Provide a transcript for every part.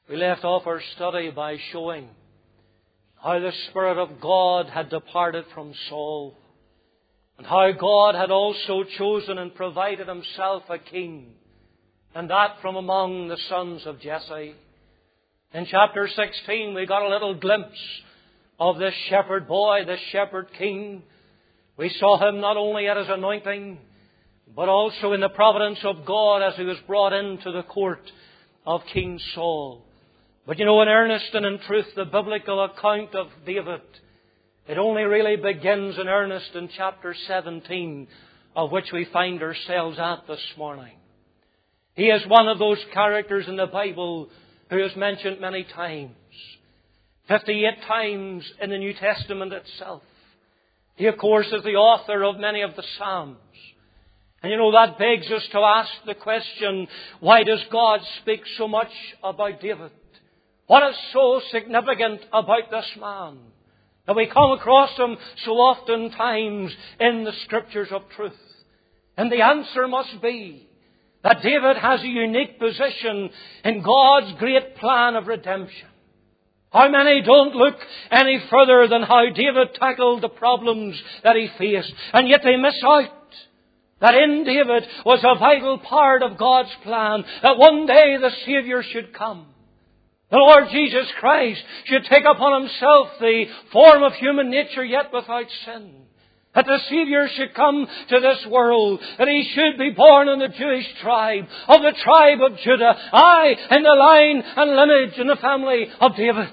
We left off our study by showing how the Spirit of God had departed from Saul, and how God had also chosen and provided Himself a king, and that from among the sons of Jesse. In chapter 16 we got a little glimpse of this shepherd boy, this shepherd king. We saw him not only at his anointing, but also in the providence of God as he was brought into the court of King Saul. But in earnest and in truth, the biblical account of David, it only really begins in earnest in chapter 17, of which we find ourselves at this morning. He is one of those characters in the Bible who is mentioned many times. 58 times in the New Testament itself. He, of course, is the author of many of the Psalms. And that begs us to ask the question, why does God speak so much about David? What is so significant about this man that we come across him so often times in the Scriptures of truth? And the answer must be that David has a unique position in God's great plan of redemption. How many don't look any further than how David tackled the problems that he faced, and yet they miss out that in David was a vital part of God's plan, that one day the Saviour should come. The Lord Jesus Christ should take upon Himself the form of human nature yet without sin. That the Saviour should come to this world, that He should be born in the Jewish tribe, of the tribe of Judah, aye, in the line and lineage and the family of David.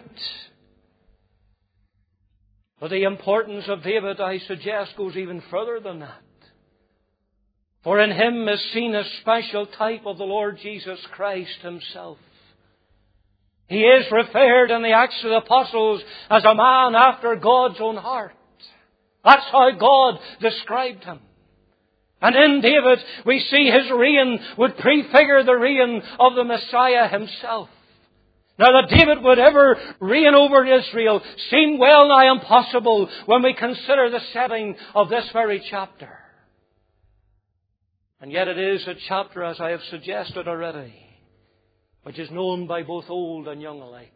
But the importance of David, I suggest, goes even further than that. For in him is seen a special type of the Lord Jesus Christ Himself. He is referred in the Acts of the Apostles as a man after God's own heart. That's how God described him. And in David we see his reign would prefigure the reign of the Messiah Himself. Now that David would ever reign over Israel seemed well nigh impossible when we consider the setting of this very chapter. And yet it is a chapter, as I have suggested already, which is known by both old and young alike.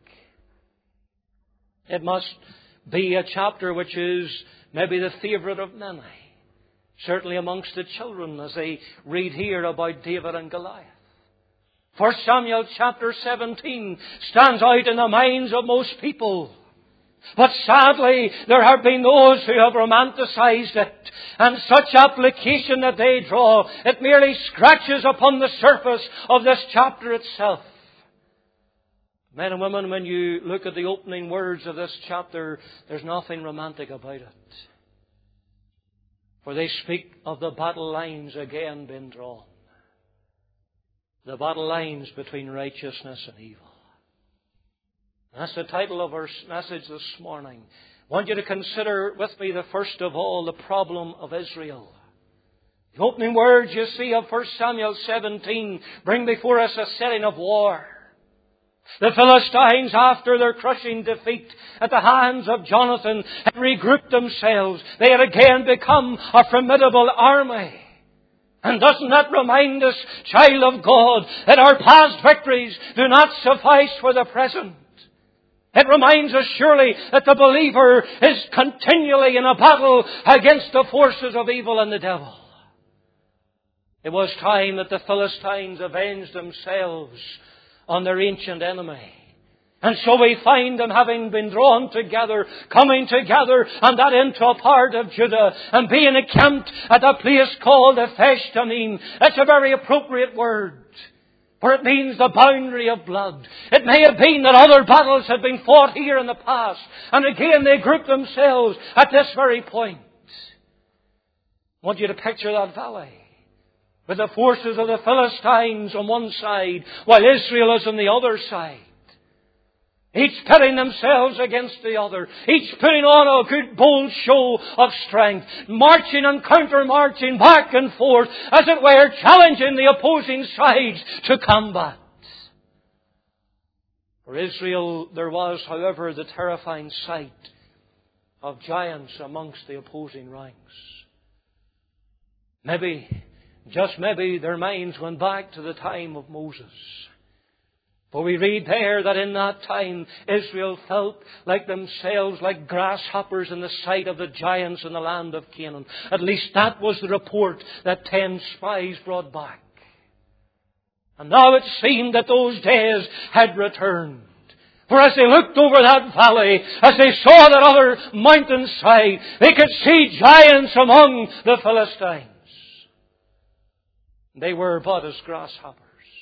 It must be a chapter which is maybe the favourite of many, certainly amongst the children as they read here about David and Goliath. 1 Samuel chapter 17 stands out in the minds of most people. But sadly, there have been those who have romanticized it, and such application that they draw, it merely scratches upon the surface of this chapter itself. Men and women, when you look at the opening words of this chapter, there's nothing romantic about it. For they speak of the battle lines again being drawn. The battle lines between righteousness and evil. That's the title of our message this morning. I want you to consider with me, first of all, the problem of Israel. The opening words you see of 1 Samuel 17 bring before us a setting of war. The Philistines, after their crushing defeat at the hands of Jonathan, had regrouped themselves. They had again become a formidable army. And doesn't that remind us, child of God, that our past victories do not suffice for the present? It reminds us surely that the believer is continually in a battle against the forces of evil and the devil. It was time that the Philistines avenged themselves on their ancient enemy. And so we find them having been drawn together, coming together, and that into a part of Judah, and being encamped at a place called Ephesh Damim. That's a very appropriate word, for it means the boundary of blood. It may have been that other battles had been fought here in the past, and again they grouped themselves at this very point. I want you to picture that valley, with the forces of the Philistines on one side, while Israel is on the other side. Each pitting themselves against the other. Each putting on a good bold show of strength. Marching and counter-marching back and forth, as it were, challenging the opposing sides to combat. For Israel, there was, however, the terrifying sight of giants amongst the opposing ranks. Maybe, just maybe, their minds went back to the time of Moses. For we read there that in that time Israel felt like themselves like grasshoppers in the sight of the giants in the land of Canaan. At least that was the report that 10 spies brought back. And now it seemed that those days had returned. For as they looked over that valley, as they saw that other mountainside, they could see giants among the Philistines. They were but as grasshoppers.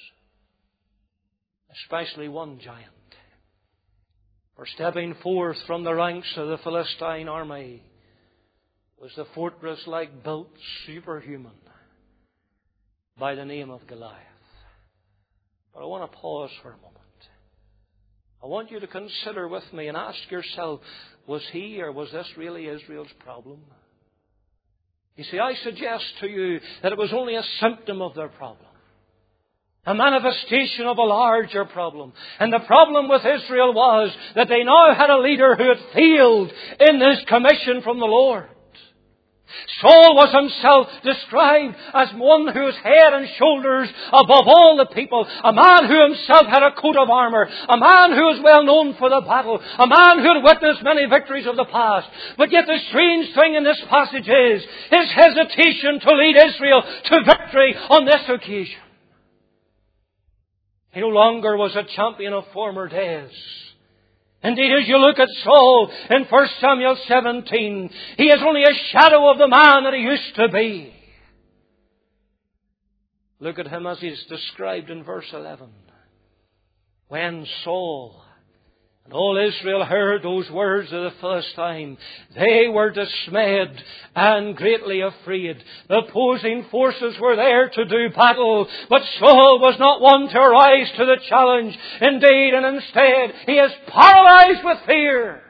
Especially one giant. For stepping forth from the ranks of the Philistine army was the fortress-like built superhuman by the name of Goliath. But I want to pause for a moment. I want you to consider with me and ask yourself, was he or was this really Israel's problem? You see, I suggest to you that it was only a symptom of their problem. A manifestation of a larger problem. And the problem with Israel was that they now had a leader who had failed in this commission from the Lord. Saul was himself described as one who was head and shoulders above all the people. A man who himself had a coat of armour. A man who was well known for the battle. A man who had witnessed many victories of the past. But yet the strange thing in this passage is his hesitation to lead Israel to victory on this occasion. He no longer was a champion of former days. Indeed, as you look at Saul in 1 Samuel 17, he is only a shadow of the man that he used to be. Look at him as he is described in verse 11. When Saul and all Israel heard those words of the Philistine, they were dismayed and greatly afraid. The opposing forces were there to do battle, but Saul was not one to rise to the challenge. Indeed, and instead, he is paralyzed with fear.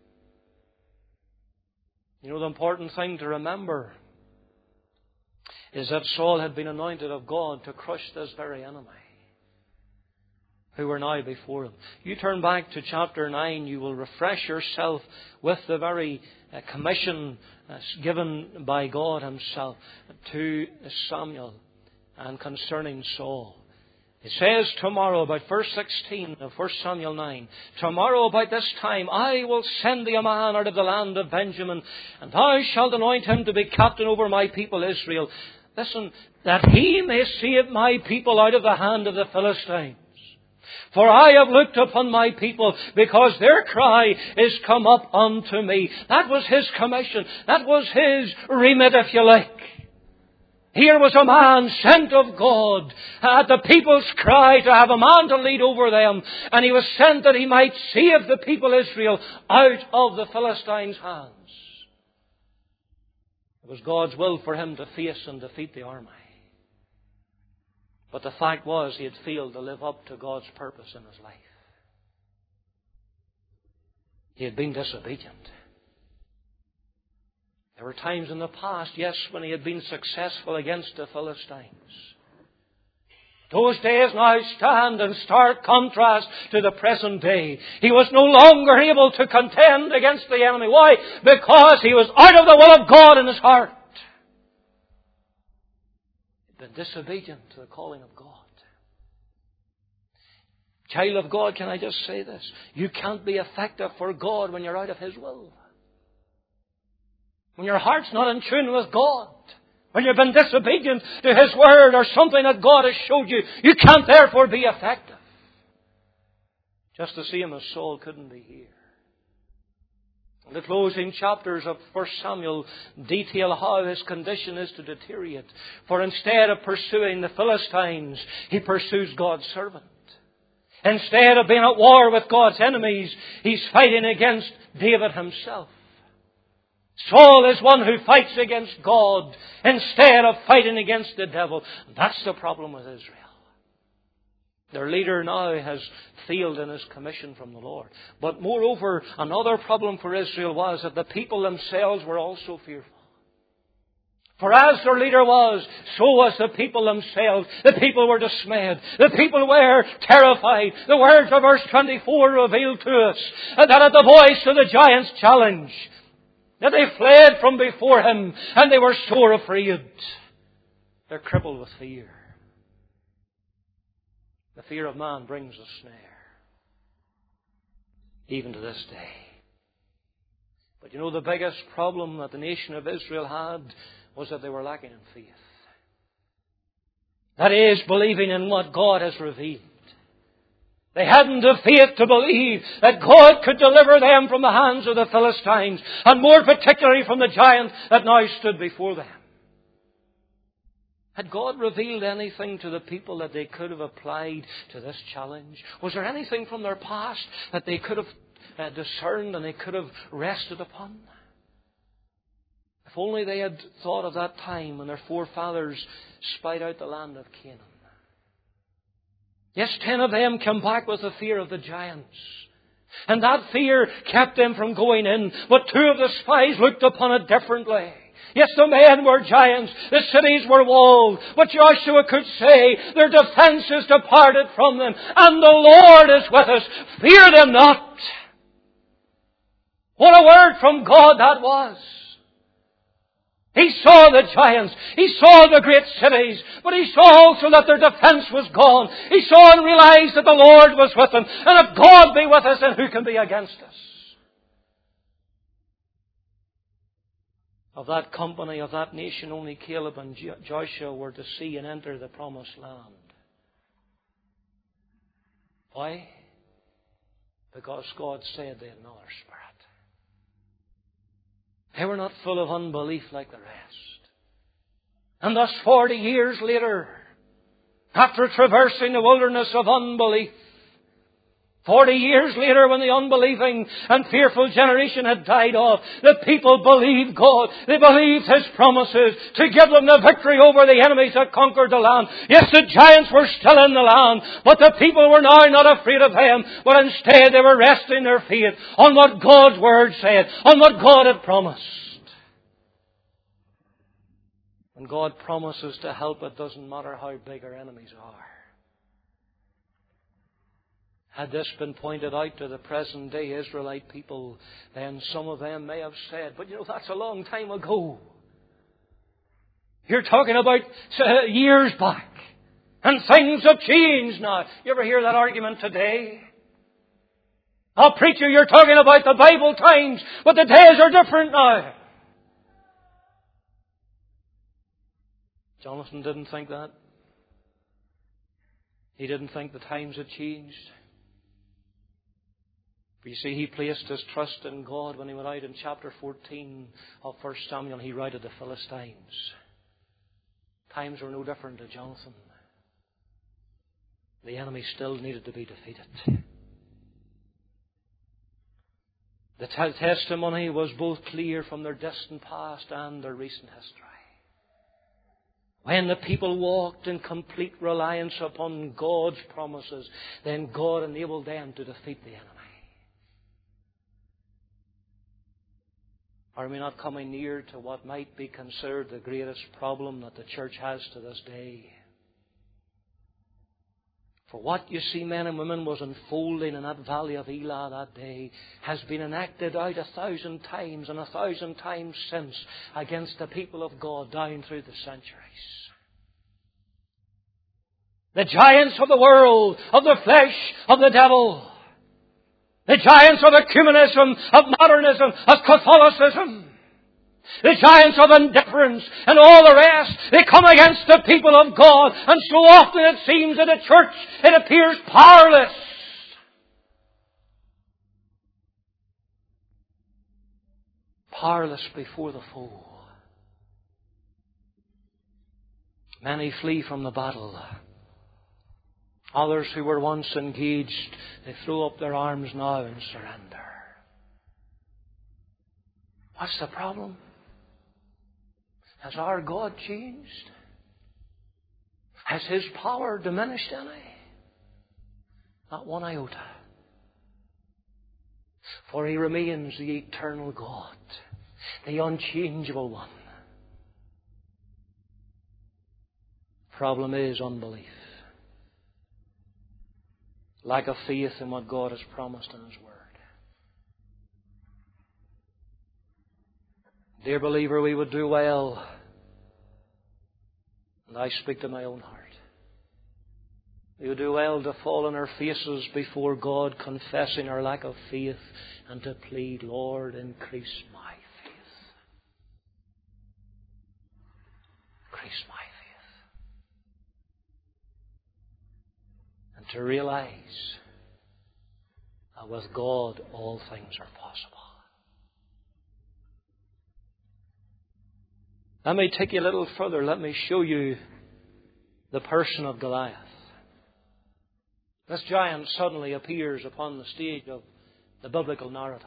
You know, the important thing to remember is that Saul had been anointed of God to crush this very enemy who were now before him. You turn back to chapter 9, you will refresh yourself with the very commission given by God himself to Samuel and concerning Saul. It says tomorrow, about verse 16 of 1 Samuel 9, tomorrow about this time I will send thee a man out of the land of Benjamin, and thou shalt anoint him to be captain over my people Israel. Listen, that he may save my people out of the hand of the Philistines. For I have looked upon my people, because their cry is come up unto me. That was his commission. That was his remit, if you like. Here was a man sent of God at the people's cry to have a man to lead over them. And he was sent that he might save the people Israel out of the Philistines' hands. It was God's will for him to face and defeat the army. But the fact was he had failed to live up to God's purpose in his life. He had been disobedient. There were times in the past, yes, when he had been successful against the Philistines. Those days now stand in stark contrast to the present day. He was no longer able to contend against the enemy. Why? Because he was out of the will of God in his heart. Been disobedient to the calling of God. Child of God, can I just say this? You can't be effective for God when you're out of His will. When your heart's not in tune with God. When you've been disobedient to His Word or something that God has showed you, you can't therefore be effective. Just the same as Saul couldn't be here. The closing chapters of 1 Samuel detail how his condition is to deteriorate. For instead of pursuing the Philistines, he pursues God's servant. Instead of being at war with God's enemies, he's fighting against David himself. Saul is one who fights against God instead of fighting against the devil. That's the problem with Israel. Their leader now has failed in his commission from the Lord. But moreover, another problem for Israel was that the people themselves were also fearful. For as their leader was, so was the people themselves. The people were dismayed. The people were terrified. The words of verse 24 reveal to us that at the voice of the giant's challenge, that they fled from before him and they were sore afraid. They're crippled with fear. The fear of man brings a snare, even to this day. But you know, the biggest problem that the nation of Israel had was that they were lacking in faith. That is, believing in what God has revealed. They hadn't the faith to believe that God could deliver them from the hands of the Philistines, and more particularly from the giant that now stood before them. Had God revealed anything to the people that they could have applied to this challenge? Was there anything from their past that they could have discerned and they could have rested upon? If only they had thought of that time when their forefathers spied out the land of Canaan. Yes, 10 of them came back with the fear of the giants. And that fear kept them from going in. But 2 of the spies looked upon it differently. Yes, the men were giants. The cities were walled. But Joshua could say, their defense is departed from them. And the Lord is with us. Fear them not. What a word from God that was. He saw the giants. He saw the great cities. But he saw also that their defense was gone. He saw and realized that the Lord was with them. And if God be with us, then who can be against us? Of that company, of that nation, only Caleb and Joshua were to see and enter the promised land. Why? Because God said they had another spirit. They were not full of unbelief like the rest. And thus 40 years later, after traversing the wilderness of unbelief, 40 years later, when the unbelieving and fearful generation had died off, the people believed God. They believed His promises to give them the victory over the enemies that conquered the land. Yes, the giants were still in the land, but the people were now not afraid of them, but instead they were resting their faith on what God's Word said, on what God had promised. When God promises to help, it doesn't matter how big our enemies are. Had this been pointed out to the present day Israelite people, then some of them may have said, but you know, that's a long time ago. You're talking about years back. And things have changed now. You ever hear that argument today? Oh, preacher, you're talking about the Bible times, but the days are different now. Jonathan didn't think that. He didn't think the times had changed. But you see, he placed his trust in God when he went out in chapter 14 of 1 Samuel. He routed the Philistines. Times were no different to Jonathan. The enemy still needed to be defeated. The testimony was both clear from their distant past and their recent history. When the people walked in complete reliance upon God's promises, then God enabled them to defeat the enemy. Are we not coming near to what might be considered the greatest problem that the church has to this day? For what, you see, men and women, was unfolding in that valley of Elah that day has been enacted out 1,000 times and 1,000 times since against the people of God down through the centuries. The giants of the world, of the flesh, of the devil. The giants of ecumenism, of modernism, of Catholicism. The giants of indifference and all the rest. They come against the people of God. And so often it seems that the church, it appears powerless. Powerless before the foe. Many flee from the battle. Others who were once engaged, they throw up their arms now and surrender. What's the problem? Has our God changed? Has His power diminished any? Not one iota. For He remains the eternal God, the unchangeable one. Problem is unbelief. Lack of faith in what God has promised in His Word. Dear believer, we would do well, and I speak to my own heart, We would do well to fall on our faces before God, confessing our lack of faith, and to plead, Lord, increase my faith. Increase my faith. And to realize that with God all things are possible. Let me take you a little further. Let me show you the person of Goliath. This giant suddenly appears upon the stage of the biblical narrative.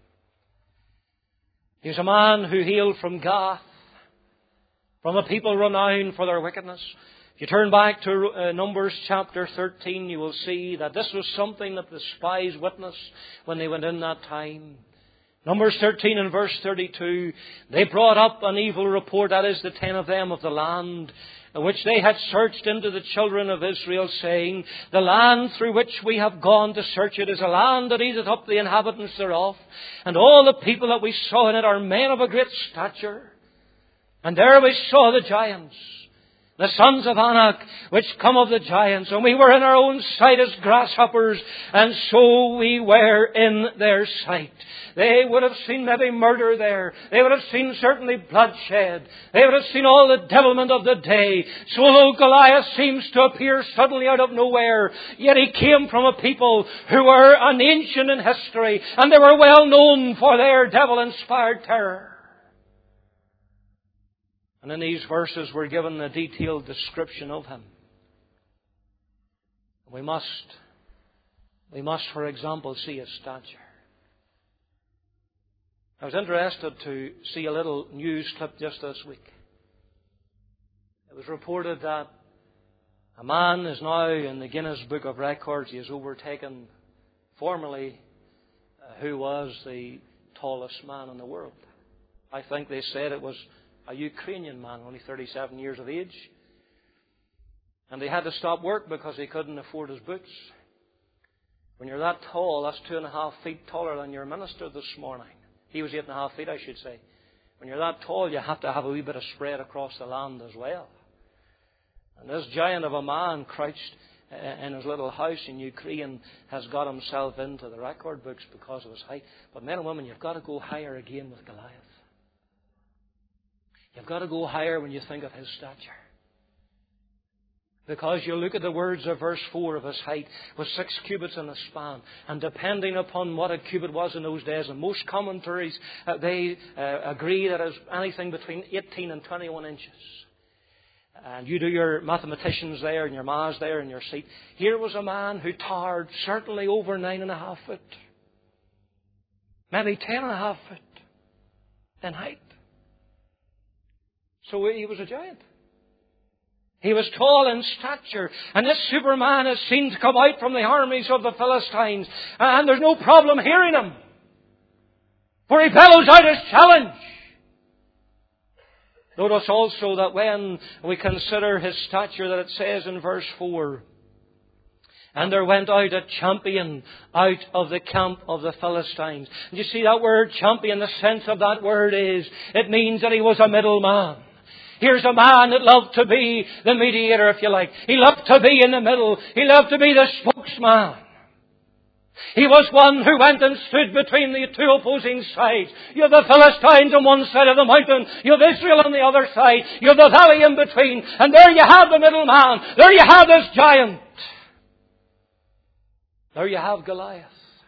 He was a man who hailed from Gath, from a people renowned for their wickedness. If you turn back to Numbers chapter 13, you will see that this was something that the spies witnessed when they went in that time. Numbers 13 and verse 32, they brought up an evil report, that is the 10 of them, of the land, which they had searched into the children of Israel, saying, the land through which we have gone to search it is a land that eateth up the inhabitants thereof, and all the people that we saw in it are men of a great stature. And there we saw the giants, the sons of Anak, which come of the giants, and we were in our own sight as grasshoppers, and so we were in their sight. They would have seen maybe murder there. They would have seen certainly bloodshed. They would have seen all the devilment of the day. So although Goliath seems to appear suddenly out of nowhere, yet he came from a people who were an ancient in history, and they were well known for their devil-inspired terror. And in these verses we're given a detailed description of him. We must, for example, see his stature. I was interested to see a little news clip just this week. It was reported that a man is now in the Guinness Book of Records. He has overtaken formerly who was the tallest man in the world. I think they said it was a Ukrainian man, only 37 years of age. And he had to stop work because he couldn't afford his boots. When you're that tall, that's 2.5 feet taller than your minister this morning. He was 8.5 feet, I should say. When you're that tall, you have to have a wee bit of spread across the land as well. And this giant of a man crouched in his little house in Ukraine has got himself into the record books because of his height. But men and women, you've got to go higher again with Goliath. You've got to go higher when you think of his stature. Because you look at the words of verse 4 of his height was 6 cubits in a span. And depending upon what a cubit was in those days, and most commentaries, they agree that it was anything between 18 and 21 inches. And you do your mathematicians there and your maths there in your seat. Here was a man who towered certainly over 9.5 foot. Maybe 10.5 foot in height. So he was a giant. He was tall in stature, and this Superman is seen to come out from the armies of the Philistines, and there's no problem hearing him, for he bellows out his challenge. Notice also that when we consider his stature, that it says in verse 4, and there went out a champion out of the camp of the Philistines. And you see that word champion, the sense of that word is, it means that he was a middleman. Here's a man that loved to be the mediator, if you like. He loved to be in the middle. He loved to be the spokesman. He was one who went and stood between the two opposing sides. You have the Philistines on one side of the mountain. You have Israel on the other side. You have the valley in between. And there you have the middleman. There you have this giant. There you have Goliath.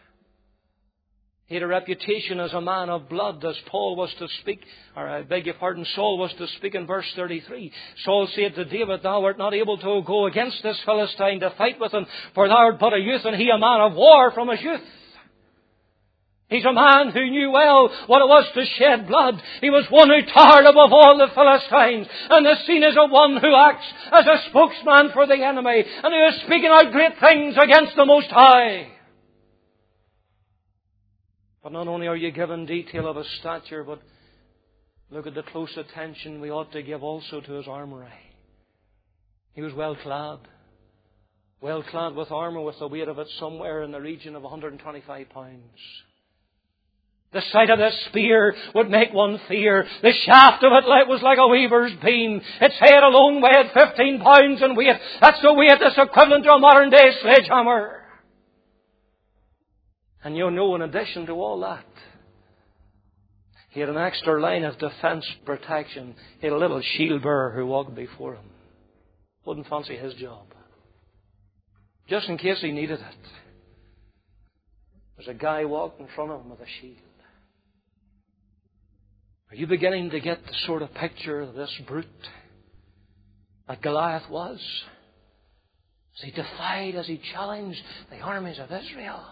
He had a reputation as a man of blood, as Paul was to speak, or I beg your pardon, Saul was to speak in verse 33. Saul said to David, thou art not able to go against this Philistine to fight with him, for thou art but a youth, and he a man of war from his youth. He's a man who knew well what it was to shed blood. He was one who towered above all the Philistines, and is seen as a one who acts as a spokesman for the enemy, and who is speaking out great things against the Most High. But not only are you given detail of his stature, but look at the close attention we ought to give also to his armoury. He was well clad with armour with the weight of it somewhere in the region of 125 pounds. The sight of this spear would make one fear. The shaft of it was like a weaver's beam. Its head alone weighed 15 pounds in weight. That's the weight that's equivalent to a modern day sledgehammer. And you know, in addition to all that, he had an extra line of defence protection. He had a little shield bearer who walked before him. Wouldn't fancy his job. Just in case he needed it. There's a guy walked in front of him with a shield. Are you beginning to get the sort of picture of this brute that Goliath was? As he defied, as he challenged the armies of Israel.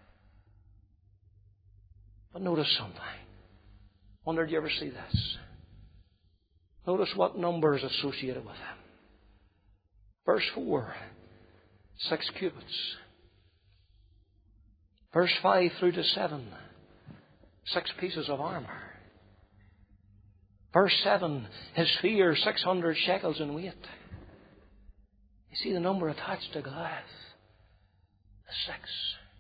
But notice something. Wonder, did you ever see this? Notice what number is associated with him. Verse 4, 6 cubits. Verse 5 through to 7, 6 pieces of armour. Verse 7, his spear 600 shekels in weight. You see the number attached to Goliath? The 6.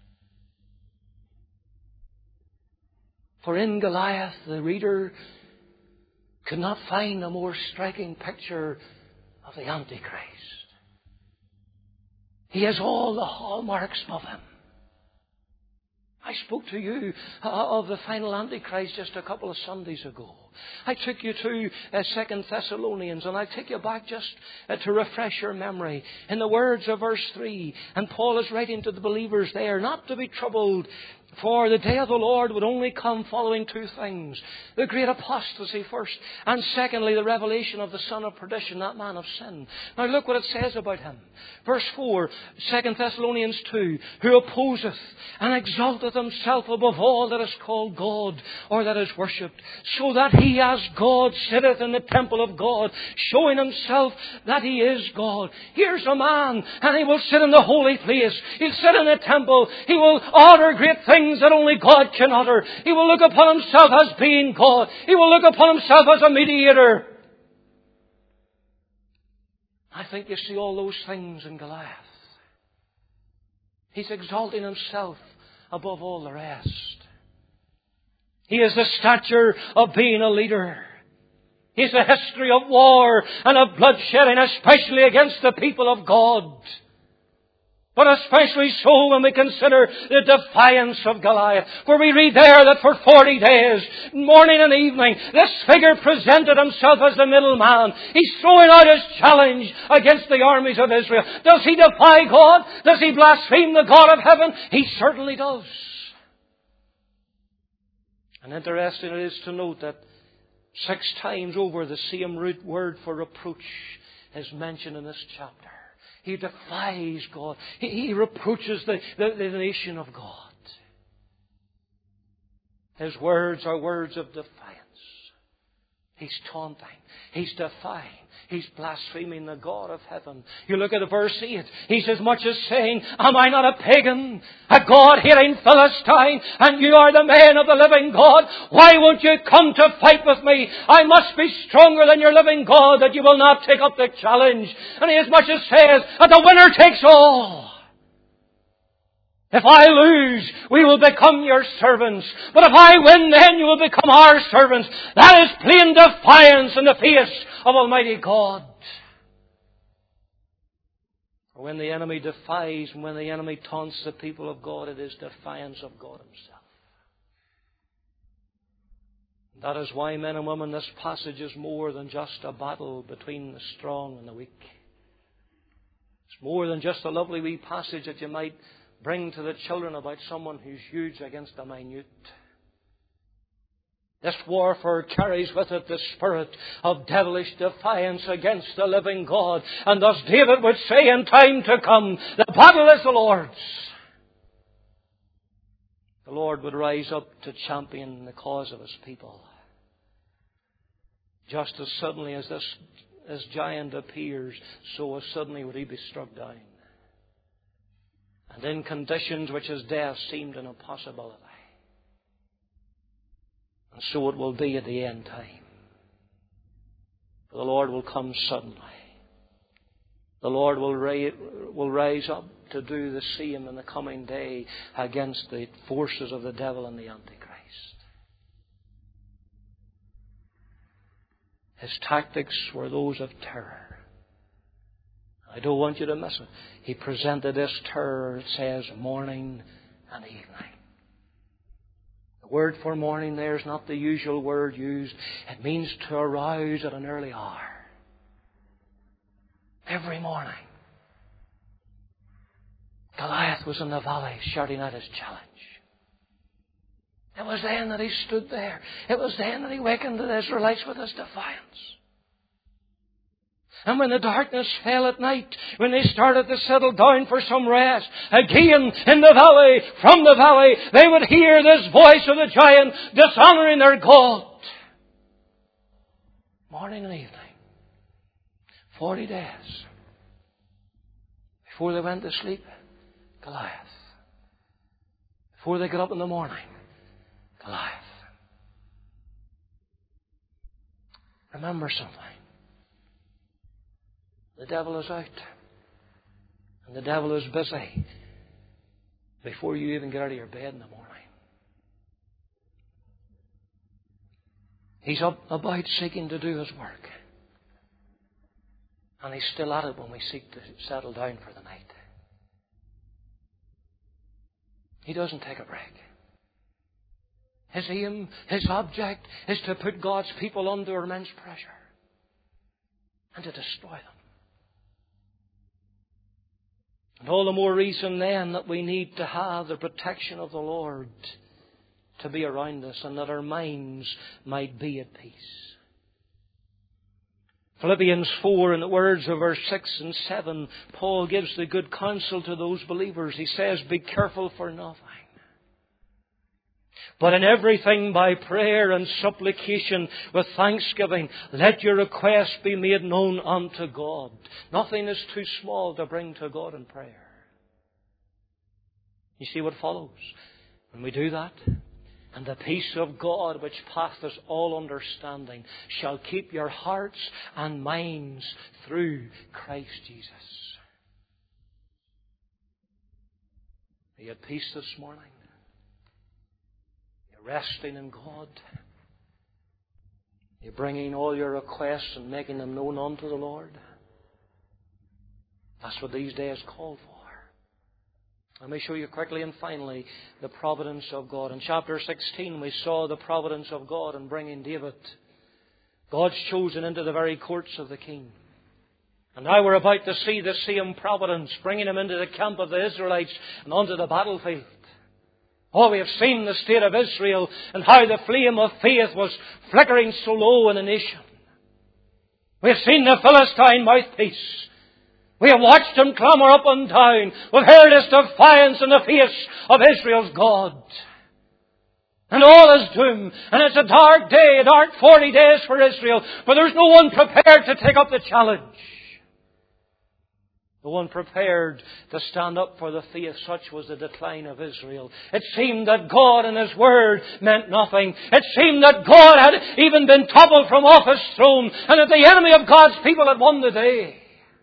For in Goliath, the reader could not find a more striking picture of the Antichrist. He has all the hallmarks of him. I spoke to you of the final Antichrist just a couple of Sundays ago. I took you to 2 Thessalonians, and I take you back just to refresh your memory. In the words of verse 3, and Paul is writing to the believers there, not to be troubled, for the day of the Lord would only come following 2 things. The great apostasy first, and secondly, the revelation of the son of perdition, that man of sin. Now look what it says about him. Verse 4, 2 Thessalonians 2, who opposeth and exalteth himself above all that is called God, or that is worshipped, so that he as God sitteth in the temple of God, showing himself that he is God. Here's a man, and he will sit in the holy place. He'll sit in the temple. He will utter great things that only God can utter. He will look upon himself as being God. He will look upon himself as a mediator. I think you see all those things in Goliath. He's exalting himself above all the rest. He has the stature of being a leader. He has a history of war and of bloodshedding, especially against the people of God. But especially so when we consider the defiance of Goliath. For we read there that for 40 days, morning and evening, this figure presented himself as the middleman. He's throwing out his challenge against the armies of Israel. Does he defy God? Does he blaspheme the God of heaven? He certainly does. And interesting it is to note that 6 times over the same root word for reproach is mentioned in this chapter. He defies God. He reproaches the nation of God. His words are words of defiance. He's taunting. He's defying. He's blaspheming the God of heaven. You look at verse 8. He's as much as saying, am I not a pagan, a God-hating Philistine, and you are the man of the living God? Why won't you come to fight with me? I must be stronger than your living God that you will not take up the challenge. And he as much as says that the winner takes all. If I lose, we will become your servants. But if I win, then you will become our servants. That is plain defiance in the face of Almighty God. For when the enemy defies and when the enemy taunts the people of God, it is defiance of God Himself. That is why, men and women, this passage is more than just a battle between the strong and the weak. It's more than just a lovely wee passage that you might bring to the children about someone who's huge against a minute. This warfare carries with it the spirit of devilish defiance against the living God. And thus David would say in time to come, the battle is the Lord's. The Lord would rise up to champion the cause of His people. Just as suddenly as this giant appears, so as suddenly would he be struck down. And in conditions which as death seemed an impossibility. And so it will be at the end time. For the Lord will come suddenly. The Lord will rise up to do the same in the coming day against the forces of the devil and the Antichrist. His tactics were those of terror. I don't want you to miss it. He presented this terror, it says, morning and evening. The word for morning there is not the usual word used. It means to arouse at an early hour. Every morning, Goliath was in the valley shouting out his challenge. It was then that he stood there. It was then that he wakened the Israelites with his defiance. And when the darkness fell at night, when they started to settle down for some rest, again in the valley, from the valley, they would hear this voice of the giant dishonouring their God. Morning and evening. 40 days. Before they went to sleep, Goliath. Before they got up in the morning, Goliath. Remember something. The devil is out. And the devil is busy before you even get out of your bed in the morning. He's up about seeking to do his work. And he's still at it when we seek to settle down for the night. He doesn't take a break. His aim, his object, is to put God's people under immense pressure and to destroy them. And all the more reason then that we need to have the protection of the Lord to be around us and that our minds might be at peace. Philippians 4, in the words of verse 6 and 7, Paul gives the good counsel to those believers. He says, be careful for nothing, but in everything by prayer and supplication with thanksgiving, let your requests be made known unto God. Nothing is too small to bring to God in prayer. You see what follows? When we do that, and the peace of God, which passeth all understanding, shall keep your hearts and minds through Christ Jesus. Are you at peace this morning? You're resting in God. You're bringing all your requests and making them known unto the Lord. That's what these days call for. Let me show you quickly and finally the providence of God. In chapter 16 we saw the providence of God in bringing David, God's chosen, into the very courts of the king. And now we're about to see the same providence, bringing him into the camp of the Israelites and onto the battlefield. Oh, we have seen the state of Israel and how the flame of faith was flickering so low in the nation. We have seen the Philistine mouthpiece. We have watched him clamber up and down. We've heard his defiance in the face of Israel's God. And all is doom. And it's a dark day, a dark 40 days for Israel. But there's no one prepared to take up the challenge. The one prepared to stand up for the faith. Such was the decline of Israel. It seemed that God and His Word meant nothing. It seemed that God had even been toppled from off His throne. And that the enemy of God's people had won the day.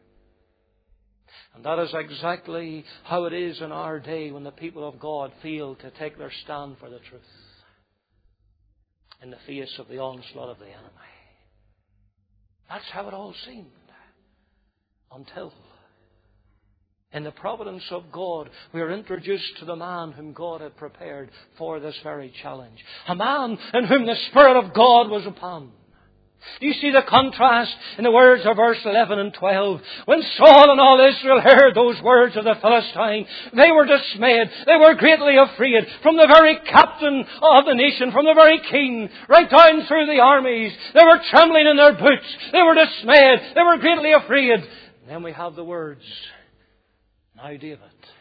That is exactly how it is in our day when the people of God fail to take their stand for the truth in the face of the onslaught of the enemy. That's how it all seemed. Until, in the providence of God, we are introduced to the man whom God had prepared for this very challenge. A man in whom the Spirit of God was upon. Do you see the contrast in the words of verse 11 and 12? When Saul and all Israel heard those words of the Philistine, they were dismayed. They were greatly afraid. From the very captain of the nation, from the very king, right down through the armies, they were trembling in their boots. They were dismayed. They were greatly afraid. And then we have the words, now David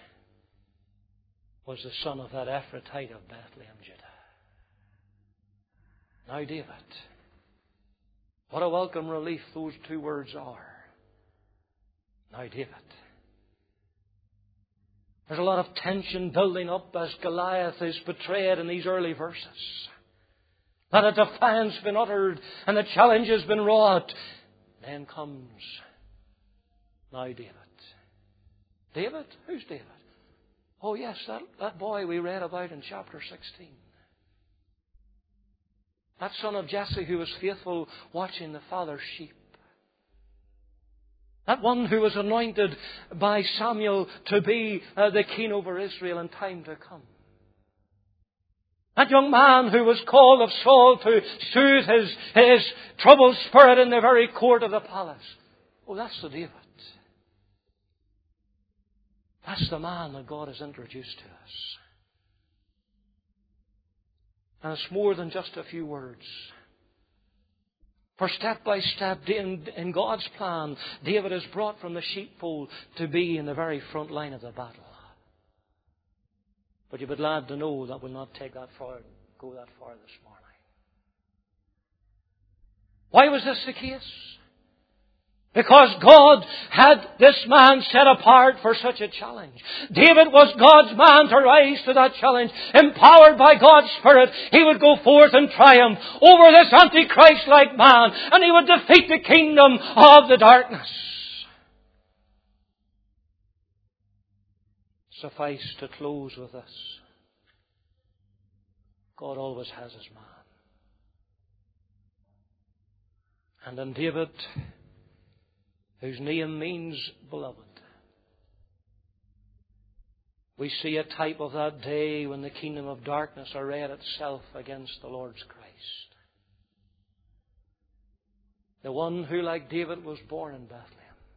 was the son of that Ephrathite of Bethlehem, Judah. Now David. What a welcome relief those two words are. Now David. There's a lot of tension building up as Goliath is betrayed in these early verses. That a defiance has been uttered and the challenge has been wrought. Then comes, now David. David? Who's David? Oh yes, that boy we read about in chapter 16. That son of Jesse who was faithful watching the father's sheep. That one who was anointed by Samuel to be the king over Israel in time to come. That young man who was called of Saul to soothe his troubled spirit in the very court of the palace. Oh, that's the David. That's the man that God has introduced to us. And it's more than just a few words. For step by step, in God's plan, David is brought from the sheepfold to be in the very front line of the battle. But you'll be glad to know that will not go that far this morning. Why was this the case? Because God had this man set apart for such a challenge. David was God's man to rise to that challenge. Empowered by God's Spirit, he would go forth in triumph over this antichrist-like man, and he would defeat the kingdom of the darkness. Suffice to close with this. God always has his man. And in David, whose name means beloved, we see a type of that day when the kingdom of darkness arrayed itself against the Lord's Christ. The one who, like David, was born in Bethlehem.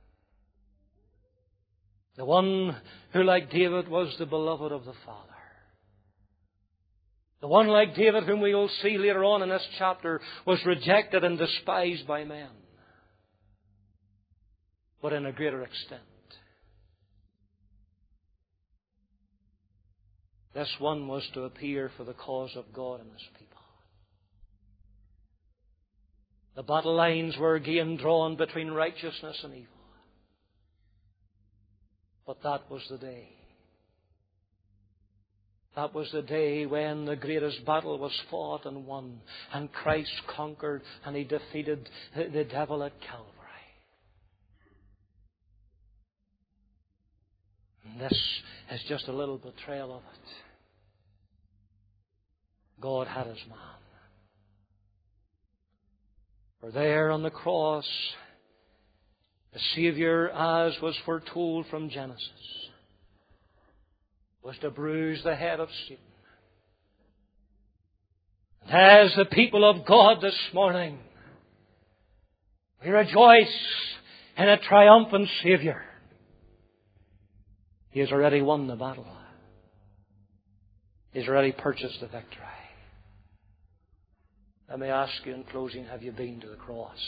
The one who, like David, was the beloved of the Father. The one, like David, whom we will see later on in this chapter, was rejected and despised by men. But in a greater extent. This one was to appear for the cause of God and His people. The battle lines were again drawn between righteousness and evil. But that was the day. That was the day when the greatest battle was fought and won, and Christ conquered and He defeated the devil at Calvary. And this is just a little betrayal of it. God had His man. For there on the cross, the Saviour, as was foretold from Genesis, was to bruise the head of Satan. And as the people of God this morning, we rejoice in a triumphant Saviour. He has already won the battle. He has already purchased the victory. Let me ask you in closing, have you been to the cross?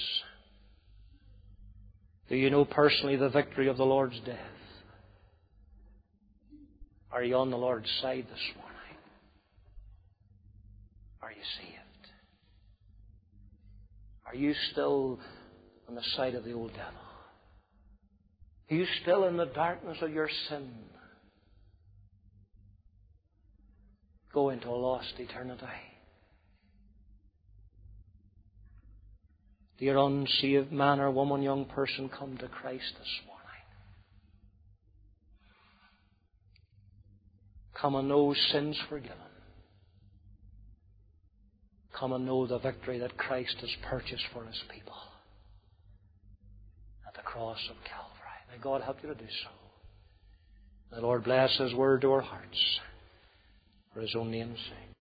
Do you know personally the victory of the Lord's death? Are you on the Lord's side this morning? Are you saved? Are you still on the side of the old devil? Are you still in the darkness of your sin? Go into a lost eternity. Dear unsaved man or woman, young person, come to Christ this morning. Come and know sins forgiven. Come and know the victory that Christ has purchased for His people at the cross of Calvary. May God help you to do so. The Lord bless His word to our hearts for His own name's sake.